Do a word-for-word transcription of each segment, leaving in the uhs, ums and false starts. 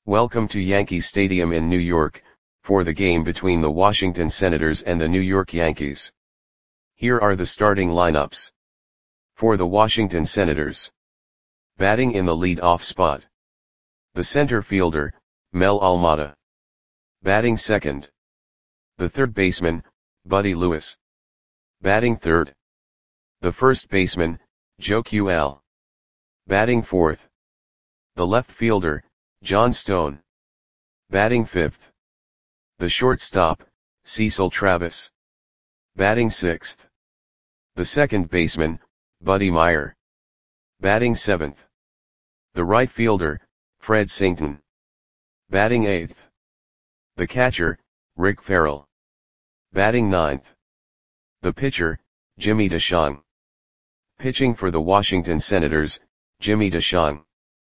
Welcome to Yankee Stadium in New York, for the game between the Washington Senators and the New York Yankees. Here are the starting lineups. For the Washington Senators. Batting in the lead-off spot. The center fielder, Mel Almada. Batting second. The third baseman, Buddy Lewis. Batting third. The first baseman, Joe Q L. Batting fourth. The left fielder, John Stone. Batting fifth. The shortstop, Cecil Travis. Batting sixth. The second baseman, Buddy Meyer. Batting seventh. The right fielder, Fred Sington. Batting eighth. The catcher, Rick Farrell. Batting ninth. The pitcher, Jimmy DeShong. Pitching for the Washington Senators, Jimmy DeShong.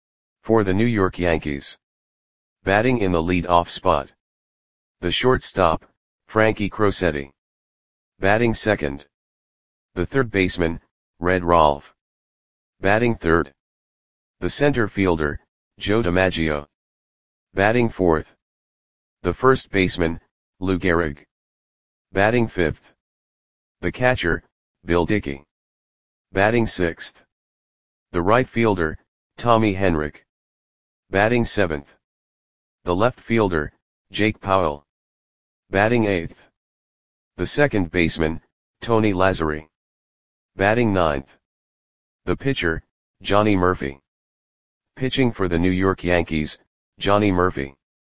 For the New York Yankees. Batting in the lead-off spot. The shortstop, Frankie Crosetti. Batting second. The third baseman, Red Rolfe. Batting third. The center fielder, Joe DiMaggio. Batting fourth. The first baseman, Lou Gehrig. Batting fifth. The catcher, Bill Dickey. Batting sixth. The right fielder, Tommy Henrich. Batting seventh. The left fielder, Jake Powell. Batting eighth. The second baseman, Tony Lazzeri. Batting ninth. The pitcher, Johnny Murphy. Pitching for the New York Yankees, Johnny Murphy.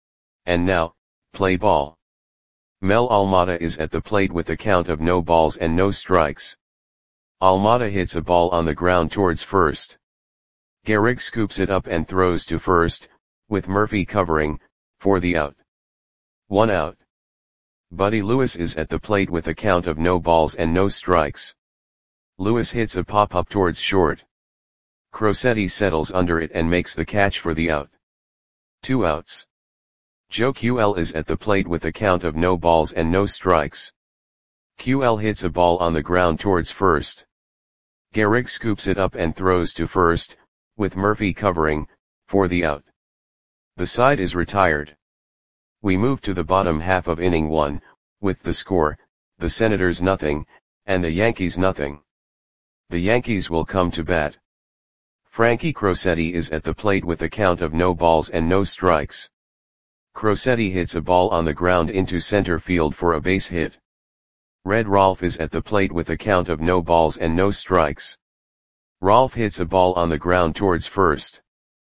And now, play ball. Mel Almada is at the plate with a count of no balls and no strikes. Almada hits a ball on the ground towards first. Gehrig scoops it up and throws to first, with Murphy covering, for the out. One out. Buddy Lewis is at the plate with a count of no balls and no strikes. Lewis hits a pop-up towards short. Crosetti settles under it and makes the catch for the out. Two outs. Joe Q L is at the plate with a count of no balls and no strikes. Q L hits a ball on the ground towards first. Gehrig scoops it up and throws to first, with Murphy covering, for the out. The side is retired. We move to the bottom half of inning one, with the score, the Senators nothing, and the Yankees nothing. The Yankees will come to bat. Frankie Crosetti is at the plate with a count of no balls and no strikes. Crosetti hits a ball on the ground into center field for a base hit. Red Rolfe is at the plate with a count of no balls and no strikes. Rolfe hits a ball on the ground towards first.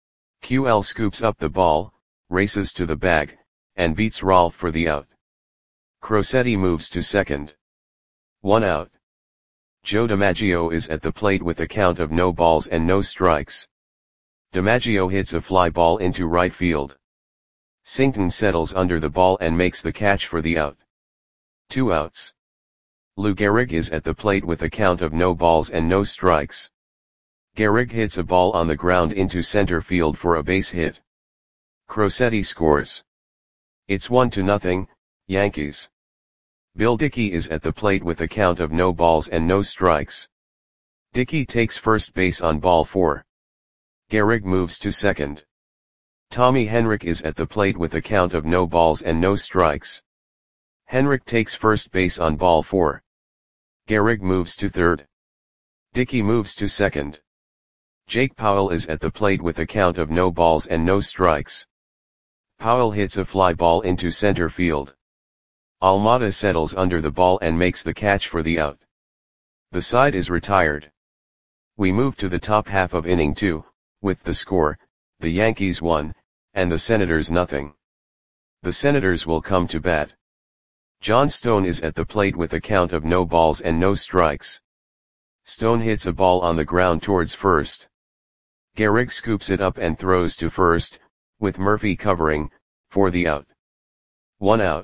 Q L scoops up the ball, races to the bag, and beats Rolfe for the out. Crosetti moves to second. One out. Joe DiMaggio is at the plate with a count of no balls and no strikes. DiMaggio hits a fly ball into right field. Sington settles under the ball and makes the catch for the out. Two outs. Lou Gehrig is at the plate with a count of no balls and no strikes. Gehrig hits a ball on the ground into center field for a base hit. Crosetti scores. It's one to nothing, Yankees. Bill Dickey is at the plate with a count of no balls and no strikes. Dickey takes first base on ball four. Gehrig moves to second. Tommy Henrich is at the plate with a count of no balls and no strikes. Henrich takes first base on ball four. Gehrig moves to third. Dickey moves to second. Jake Powell is at the plate with a count of no balls and no strikes. Powell hits a fly ball into center field. Almada settles under the ball and makes the catch for the out. The side is retired. We move to the top half of inning two, with the score, the Yankees one, and the Senators nothing. The Senators will come to bat. John Stone is at the plate with a count of no balls and no strikes. Stone hits a ball on the ground towards first. Gehrig scoops it up and throws to first, with Murphy covering, for the out. One out.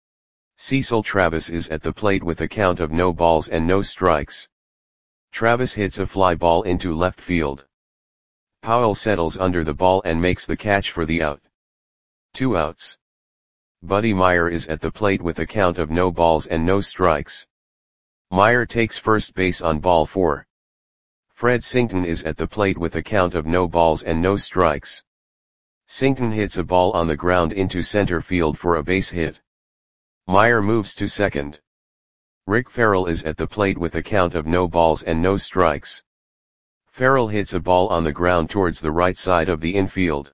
Cecil Travis is at the plate with a count of no balls and no strikes. Travis hits a fly ball into left field. Powell settles under the ball and makes the catch for the out. Two outs. Buddy Meyer is at the plate with a count of no balls and no strikes. Meyer takes first base on ball four. Fred Sington is at the plate with a count of no balls and no strikes. Sington hits a ball on the ground into center field for a base hit. Meyer moves to second. Rick Farrell is at the plate with a count of no balls and no strikes. Farrell hits a ball on the ground towards the right side of the infield.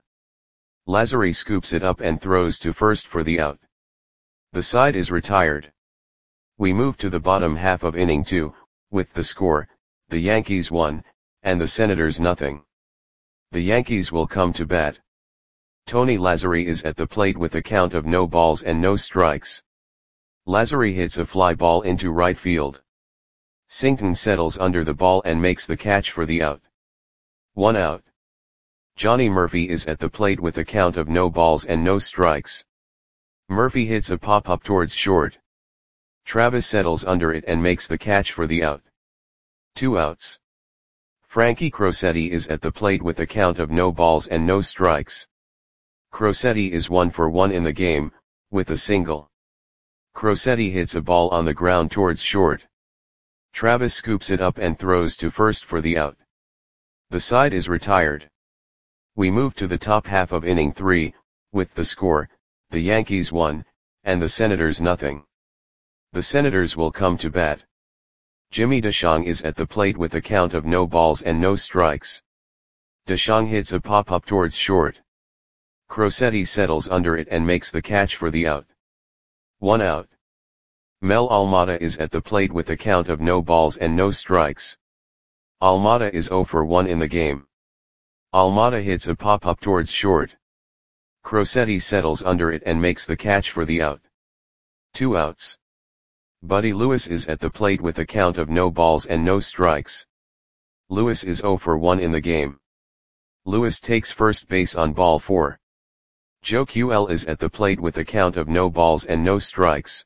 Lazzari scoops it up and throws to first for the out. The side is retired. We move to the bottom half of inning two, with the score, the Yankees one, and the Senators nothing. The Yankees will come to bat. Tony Lazzari is at the plate with a count of no balls and no strikes. Lazzari hits a fly ball into right field. Sington settles under the ball and makes the catch for the out. One out. Johnny Murphy is at the plate with a count of no balls and no strikes. Murphy hits a pop-up towards short. Travis settles under it and makes the catch for the out. Two outs. Frankie Crosetti is at the plate with a count of no balls and no strikes. Crosetti is one for one in the game, with a single. Crosetti hits a ball on the ground towards short. Travis scoops it up and throws to first for the out. The side is retired. We move to the top half of inning three, with the score, the Yankees one, and the Senators nothing. The Senators will come to bat. Jimmy DeShong is at the plate with a count of no balls and no strikes. DeShong hits a pop-up towards short. Crosetti settles under it and makes the catch for the out. One out. Mel Almada is at the plate with a count of no balls and no strikes. Almada is zero for one in the game. Almada hits a pop-up towards short. Crosetti settles under it and makes the catch for the out. Two outs. Buddy Lewis is at the plate with a count of no balls and no strikes. Lewis is zero for one in the game. Lewis takes first base on ball four. Joe Q L is at the plate with a count of no balls and no strikes.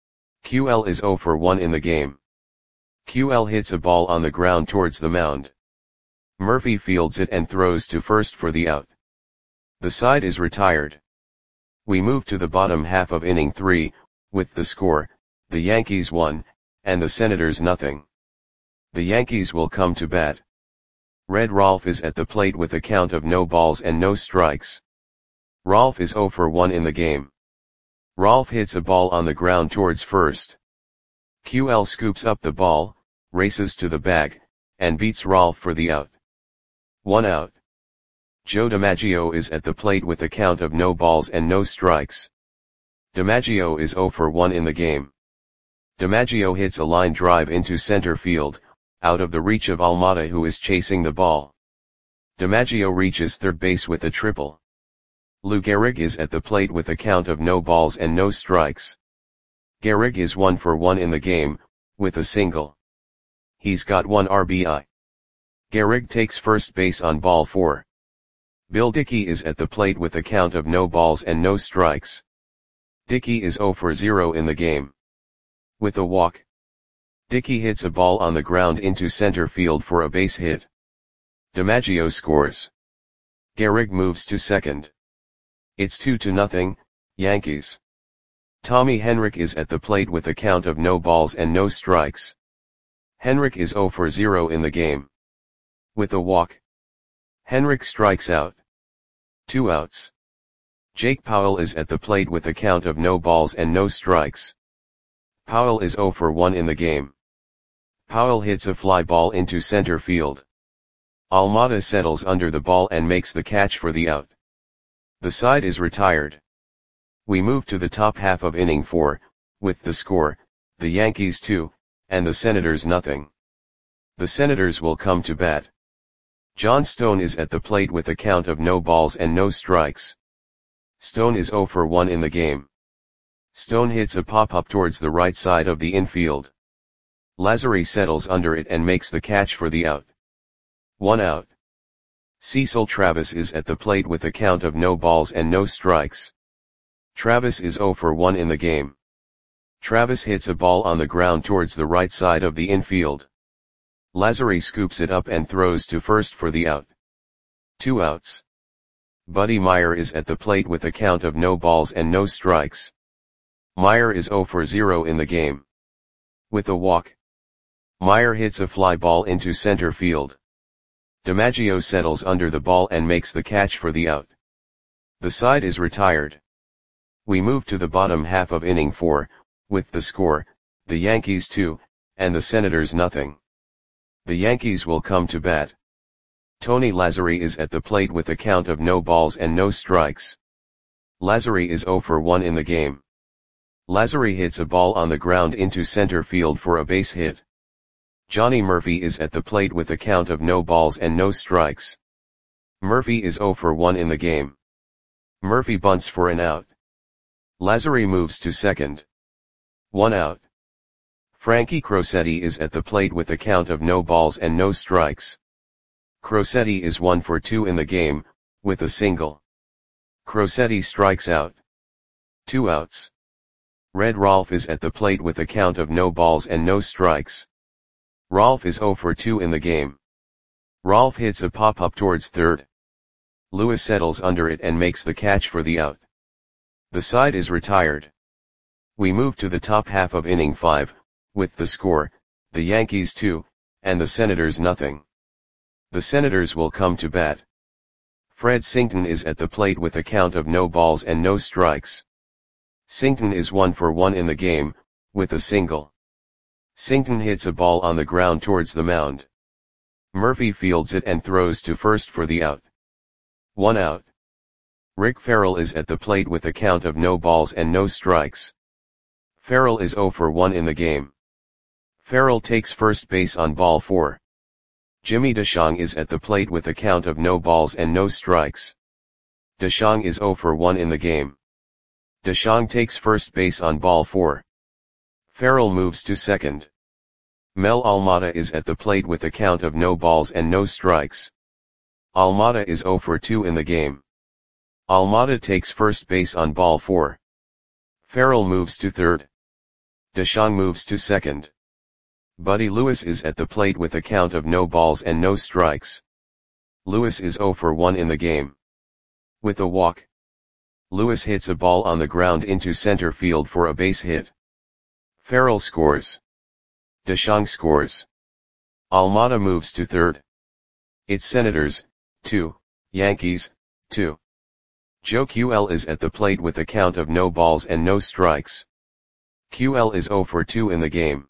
Q L is zero for one in the game. Q L hits a ball on the ground towards the mound. Murphy fields it and throws to first for the out. The side is retired. We move to the bottom half of inning three, with the score, the Yankees one, and the Senators nothing. The Yankees will come to bat. Red Rolfe is at the plate with a count of no balls and no strikes. Rolfe is zero for one in the game. Rolfe hits a ball on the ground towards first. Q L scoops up the ball, races to the bag, and beats Rolfe for the out. One out. Joe DiMaggio is at the plate with a count of no balls and no strikes. DiMaggio is zero for one in the game. DiMaggio hits a line drive into center field, out of the reach of Almada who is chasing the ball. DiMaggio reaches third base with a triple. Lou Gehrig is at the plate with a count of no balls and no strikes. Gehrig is one for one in the game, with a single. He's got one R B I. Gehrig takes first base on ball four. Bill Dickey is at the plate with a count of no balls and no strikes. Dickey is zero for zero in the game. With a walk. Dickey hits a ball on the ground into center field for a base hit. DiMaggio scores. Gehrig moves to second. It's two to nothing, Yankees. Tommy Henrich is at the plate with a count of no balls and no strikes. Henrich is zero for zero in the game. With a walk. Henrich strikes out. Two outs. Jake Powell is at the plate with a count of no balls and no strikes. Powell is zero for one in the game. Powell hits a fly ball into center field. Almada settles under the ball and makes the catch for the out. The side is retired. We move to the top half of inning four, with the score, the Yankees two, and the Senators nothing. The Senators will come to bat. John Stone is at the plate with a count of no balls and no strikes. Stone is zero for one in the game. Stone hits a pop-up towards the right side of the infield. Lazzari settles under it and makes the catch for the out. One out. Cecil Travis is at the plate with a count of no balls and no strikes. Travis is zero for one in the game. Travis hits a ball on the ground towards the right side of the infield. Lazzari scoops it up and throws to first for the out. Two outs. Buddy Meyer is at the plate with a count of no balls and no strikes. Meyer is zero for zero in the game. With a walk. Meyer hits a fly ball into center field. DiMaggio settles under the ball and makes the catch for the out. The side is retired. We move to the bottom half of inning four, with the score, the Yankees two, and the Senators nothing. The Yankees will come to bat. Tony Lazzeri is at the plate with a count of no balls and no strikes. Lazzeri is zero for one in the game. Lazzeri hits a ball on the ground into center field for a base hit. Johnny Murphy is at the plate with a count of no balls and no strikes. Murphy is zero for one in the game. Murphy bunts for an out. Lazzeri moves to second. One out. Frankie Crosetti is at the plate with a count of no balls and no strikes. Crosetti is one for two in the game, with a single. Crosetti strikes out. Two outs. Red Rolf is at the plate with a count of no balls and no strikes. Rolf is zero for two in the game. Rolf hits a pop-up towards third. Lewis settles under it and makes the catch for the out. The side is retired. We move to the top half of inning five, with the score, the Yankees two, and the Senators nothing. The Senators will come to bat. Fred Sington is at the plate with a count of no balls and no strikes. Sington is one for one in the game, with a single. Sington hits a ball on the ground towards the mound. Murphy fields it and throws to first for the out. One out. Rick Farrell is at the plate with a count of no balls and no strikes. Farrell is zero for one in the game. Farrell takes first base on ball four. Jimmy DeShong is at the plate with a count of no balls and no strikes. DeShong is zero for one in the game. DeShong takes first base on ball four. Farrell moves to second. Mel Almada is at the plate with a count of no balls and no strikes. Almada is zero for two in the game. Almada takes first base on ball four. Farrell moves to third. DeShong moves to second. Buddy Lewis is at the plate with a count of no balls and no strikes. Lewis is zero for one in the game. With a walk, Lewis hits a ball on the ground into center field for a base hit. Farrell scores. DeShong scores. Almada moves to third. It's Senators, two, Yankees, two. Joe Q L is at the plate with a count of no balls and no strikes. Q L is zero for two in the game.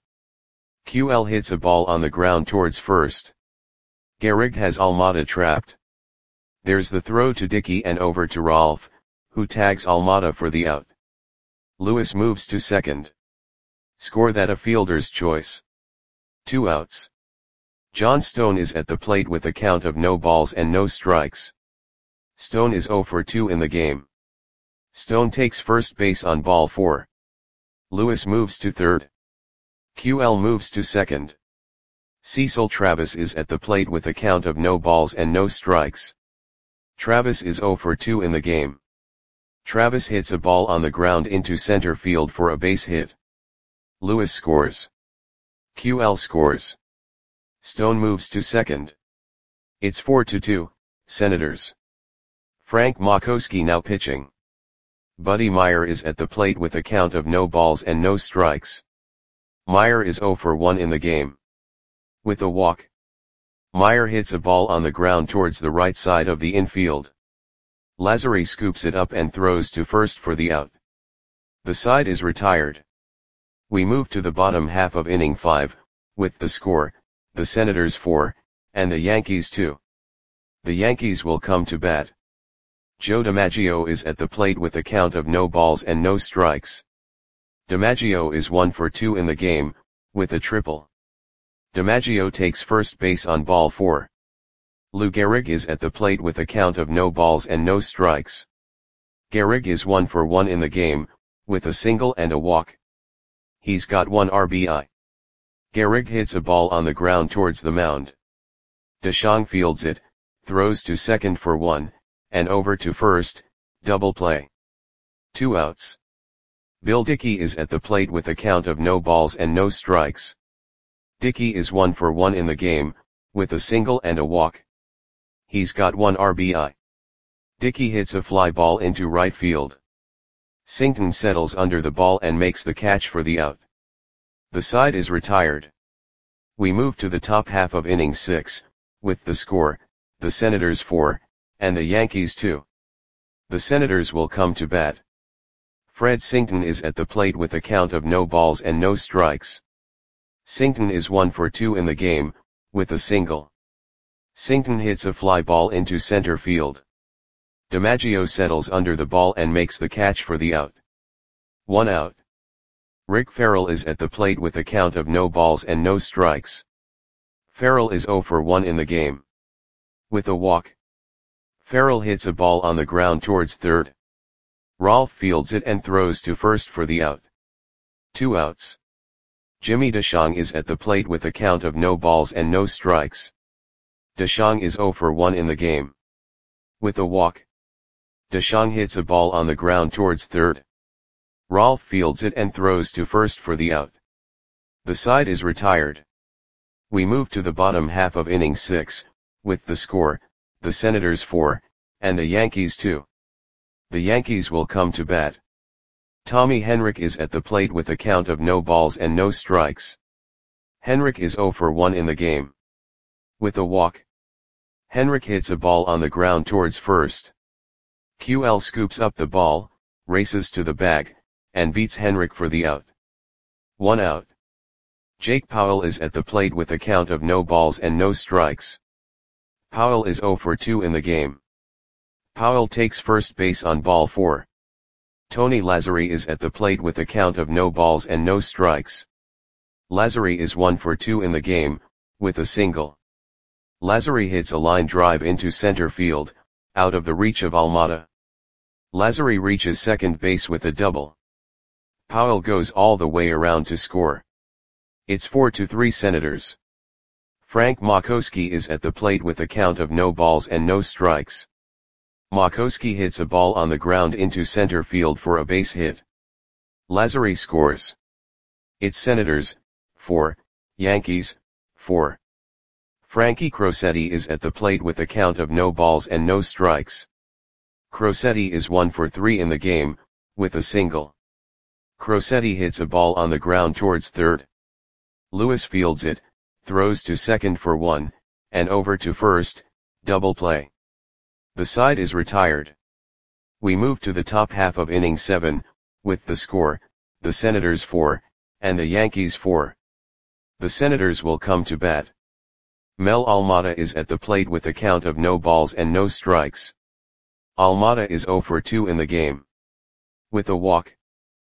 Q L hits a ball on the ground towards first. Gehrig has Almada trapped. There's the throw to Dickey and over to Rolf, who tags Almada for the out. Lewis moves to second. Score that a fielder's choice. Two outs. John Stone is at the plate with a count of no balls and no strikes. Stone is zero for two in the game. Stone takes first base on ball four. Lewis moves to third. Q L moves to second. Cecil Travis is at the plate with a count of no balls and no strikes. Travis is zero for two in the game. Travis hits a ball on the ground into center field for a base hit. Lewis scores. Q L scores. Stone moves to second. It's four to two, Senators. Frank Makoski now pitching. Buddy Meyer is at the plate with a count of no balls and no strikes. Meyer is zero for one in the game. With a walk, Meyer hits a ball on the ground towards the right side of the infield. Lazzeri scoops it up and throws to first for the out. The side is retired. We move to the bottom half of inning five, with the score, the Senators four, and the Yankees two. The Yankees will come to bat. Joe DiMaggio is at the plate with a count of no balls and no strikes. DiMaggio is one for two in the game, with a triple. DiMaggio takes first base on ball four. Lou Gehrig is at the plate with a count of no balls and no strikes. Gehrig is one for one in the game, with a single and a walk. He's got one R B I. Gehrig hits a ball on the ground towards the mound. DeShong fields it, throws to second for one, and over to first, double play. Two outs. Bill Dickey is at the plate with a count of no balls and no strikes. Dickey is one for one in the game, with a single and a walk. He's got one R B I. Dickey hits a fly ball into right field. Sington settles under the ball and makes the catch for the out. The side is retired. We move to the top half of inning six, with the score, the Senators four, and the Yankees two. The Senators will come to bat. Fred Sington is at the plate with a count of no balls and no strikes. Sington is one for two in the game, with a single. Sington hits a fly ball into center field. DiMaggio settles under the ball and makes the catch for the out. One out. Rick Farrell is at the plate with a count of no balls and no strikes. Farrell is zero for one in the game. With a walk. Farrell hits a ball on the ground towards third. Rolf fields it and throws to first for the out. Two outs. Jimmy DeShong is at the plate with a count of no balls and no strikes. DeShong is zero for one in the game. With a walk. DeShong hits a ball on the ground towards third. Rolf fields it and throws to first for the out. The side is retired. We move to the bottom half of inning six, with the score, the Senators four, and the Yankees two. The Yankees will come to bat. Tommy Henrich is at the plate with a count of no balls and no strikes. Henrich is zero for one in the game. With a walk. Henrich hits a ball on the ground towards first. Q L scoops up the ball, races to the bag, and beats Henrich for the out. One out. Jake Powell is at the plate with a count of no balls and no strikes. Powell is zero for two in the game. Powell takes first base on ball four. Tony Lazzeri is at the plate with a count of no balls and no strikes. Lazzeri is one for two in the game, with a single. Lazzeri hits a line drive into center field, out of the reach of Almada. Lazzeri reaches second base with a double. Powell goes all the way around to score. It's four to three Senators. Frank Makoski is at the plate with a count of no balls and no strikes. Makoski hits a ball on the ground into center field for a base hit. Lazzeri scores. It's Senators, four, Yankees, four. Frankie Crosetti is at the plate with a count of no balls and no strikes. Crosetti is one for three in the game, with a single. Crosetti hits a ball on the ground towards third. Lewis fields it, throws to second for one, and over to first, double play. The side is retired. We move to the top half of inning seven, with the score, the Senators four, and the Yankees four. The Senators will come to bat. Mel Almada is at the plate with a count of no balls and no strikes. Almada is zero for two in the game. With a walk.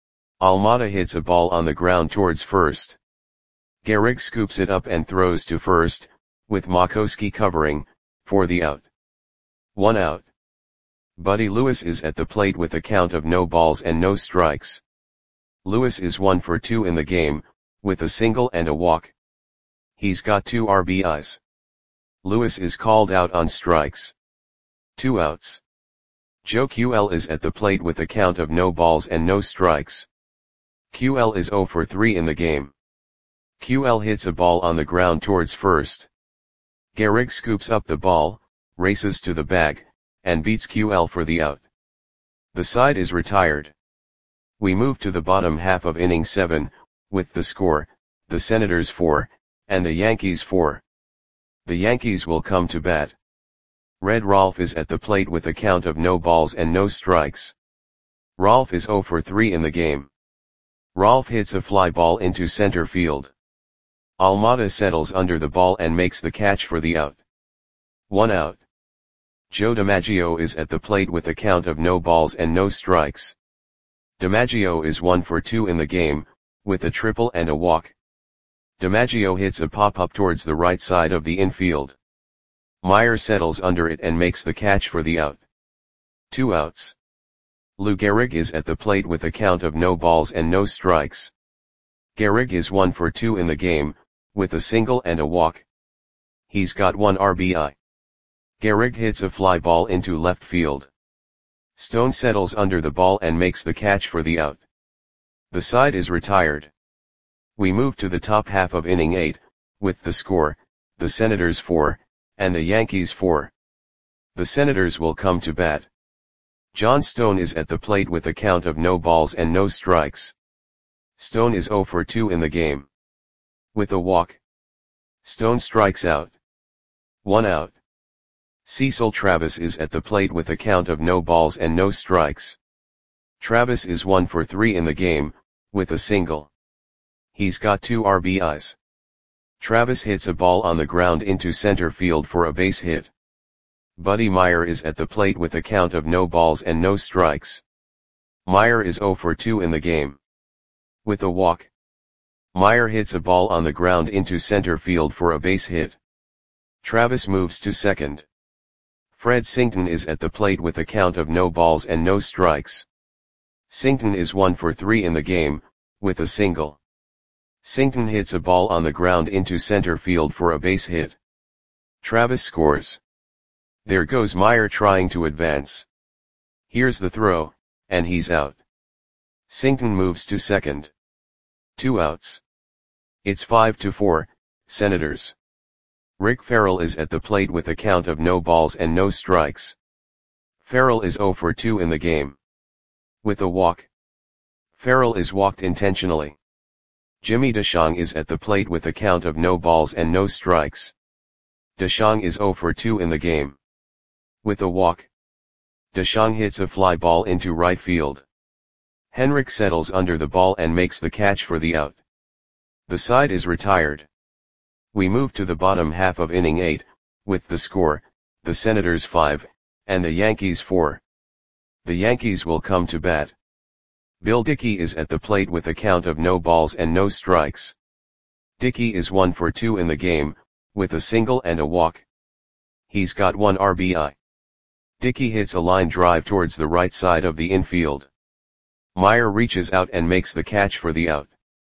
Almada hits a ball on the ground towards first. Gehrig scoops it up and throws to first, with Makoski covering, for the out. One out. Buddy Lewis is at the plate with a count of no balls and no strikes. Lewis is one for two in the game, with a single and a walk. He's got two R B Is. Lewis is called out on strikes. Two outs. Joe Q L is at the plate with a count of no balls and no strikes. Q L is zero for three in the game. Q L hits a ball on the ground towards first. Gehrig scoops up the ball, races to the bag, and beats Q L for the out. The side is retired. We move to the bottom half of inning seven, with the score, the Senators four, and the Yankees four. The Yankees will come to bat. Red Rolf is at the plate with a count of no balls and no strikes. Rolf is zero for three in the game. Rolf hits a fly ball into center field. Almada settles under the ball and makes the catch for the out. One out. Joe DiMaggio is at the plate with a count of no balls and no strikes. DiMaggio is one for two in the game, with a triple and a walk. DiMaggio hits a pop-up towards the right side of the infield. Meyer settles under it and makes the catch for the out. Two outs. Lou Gehrig is at the plate with a count of no balls and no strikes. Gehrig is one for two in the game, with a single and a walk. He's got one R B I. Gehrig hits a fly ball into left field. Stone settles under the ball and makes the catch for the out. The side is retired. We move to the top half of inning eight, with the score, the Senators four, and the Yankees four. The Senators will come to bat. John Stone is at the plate with a count of no balls and no strikes. Stone is zero for two in the game. With a walk. Stone strikes out. One out. Cecil Travis is at the plate with a count of no balls and no strikes. Travis is one for three in the game, with a single. He's got two R B Is. Travis hits a ball on the ground into center field for a base hit. Buddy Meyer is at the plate with a count of no balls and no strikes. Meyer is zero for two in the game. With a walk. Meyer hits a ball on the ground into center field for a base hit. Travis moves to second. Fred Sington is at the plate with a count of no balls and no strikes. Sington is one for three in the game, with a single. Sington hits a ball on the ground into center field for a base hit. Travis scores. There goes Meyer trying to advance. Here's the throw, and he's out. Sington moves to second. Two outs. It's five to four, Senators. Rick Farrell is at the plate with a count of no balls and no strikes. Farrell is zero for two in the game. With a walk. Farrell is walked intentionally. Jimmy DeShong is at the plate with a count of no balls and no strikes. DeShong is zero for two in the game. With a walk. DeShong hits a fly ball into right field. Henrik settles under the ball and makes the catch for the out. The side is retired. We move to the bottom half of inning eight, with the score, the Senators five, and the Yankees four. The Yankees will come to bat. Bill Dickey is at the plate with a count of no balls and no strikes. Dickey is one for two in the game, with a single and a walk. He's got one R B I. Dickey hits a line drive towards the right side of the infield. Meyer reaches out and makes the catch for the out.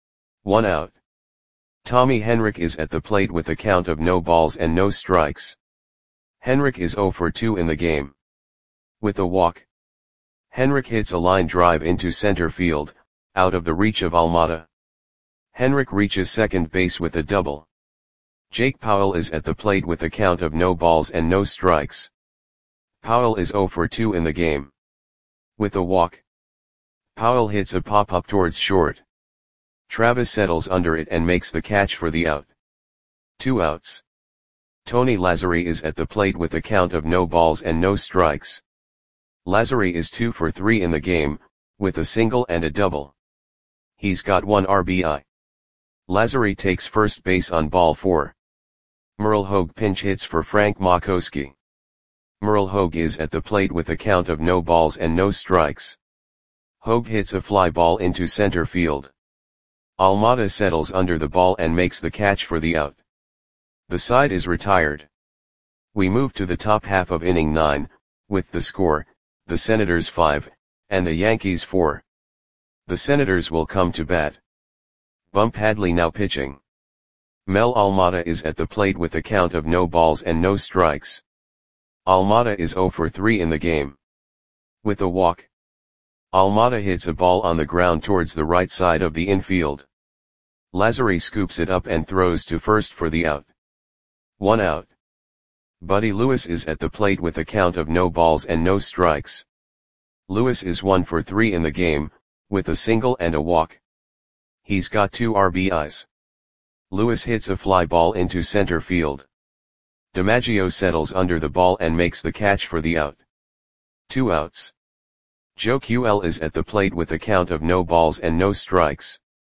One out. Tommy Henrik is at the plate with a count of no balls and no strikes. Henrik is zero for two in the game. With a walk. Henrik hits a line drive into center field, out of the reach of Almada. Henrik reaches second base with a double. Jake Powell is at the plate with a count of no balls and no strikes. Powell is zero for two in the game. With a walk. Powell hits a pop-up towards short. Travis settles under it and makes the catch for the out. Two outs. Tony Lazzari is at the plate with a count of no balls and no strikes. Lazzari is two for three in the game, with a single and a double. He's got one R B I. Lazzari takes first base on ball four. Merle Hogue pinch hits for Frank Makoski. Merle Hogue is at the plate with a count of no balls and no strikes. Hogue hits a fly ball into center field. Almada settles under the ball and makes the catch for the out. The side is retired. We move to the top half of inning nine, with the score, the Senators five, and the Yankees four. The Senators will come to bat. Bump Hadley now pitching. Mel Almada is at the plate with a count of no balls and no strikes. Almada is zero for three in the game. With a walk. Almada hits a ball on the ground towards the right side of the infield. Lazzari scoops it up and throws to first for the out. One out. Buddy Lewis is at the plate with a count of no balls and no strikes. Lewis is one for three in the game, with a single and a walk. He's got two R B Is. Lewis hits a fly ball into center field. DiMaggio settles under the ball and makes the catch for the out. Two outs. Joe Q L is at the plate with a count of no balls and no strikes.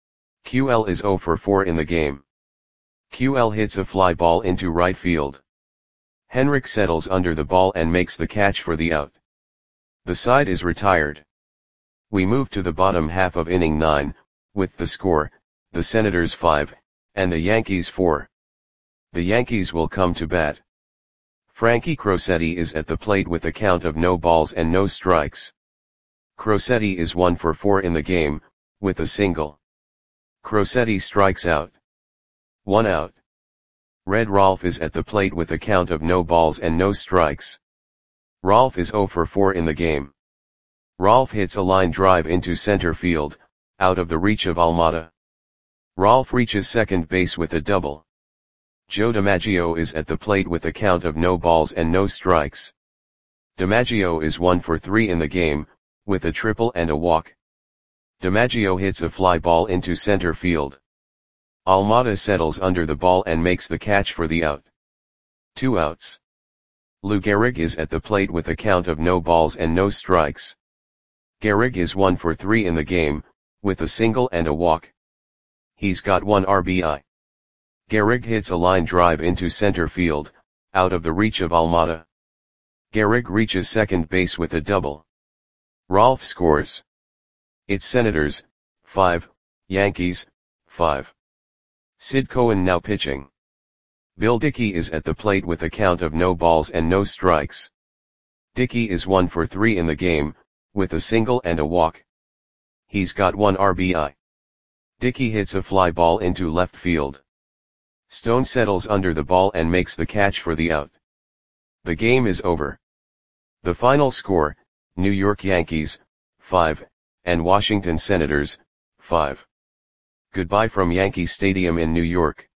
Q L is zero for four in the game. Q L hits a fly ball into right field. Henrik settles under the ball and makes the catch for the out. The side is retired. We move to the bottom half of inning nine, with the score, the Senators five, and the Yankees four. The Yankees will come to bat. Frankie Crosetti is at the plate with a count of no balls and no strikes. Crosetti is one for four in the game, with a single. Crosetti strikes out. One out. Red Rolfe is at the plate with a count of no balls and no strikes. Rolfe is zero for four in the game. Rolfe hits a line drive into center field, out of the reach of Almada. Rolfe reaches second base with a double. Joe DiMaggio is at the plate with a count of no balls and no strikes. DiMaggio is one for three in the game, with a triple and a walk. DiMaggio hits a fly ball into center field. Almada settles under the ball and makes the catch for the out. Two outs. Lou Gehrig is at the plate with a count of no balls and no strikes. Gehrig is one for three in the game, with a single and a walk. He's got one R B I. Gehrig hits a line drive into center field, out of the reach of Almada. Gehrig reaches second base with a double. Rolf scores. It's Senators, five, Yankees, five. Sid Cohen now pitching. Bill Dickey is at the plate with a count of no balls and no strikes. Dickey is one for three in the game, with a single and a walk. He's got one R B I. Dickey hits a fly ball into left field. Stone settles under the ball and makes the catch for the out. The game is over. The final score, New York Yankees, five, and Washington Senators, five. Goodbye from Yankee Stadium in New York.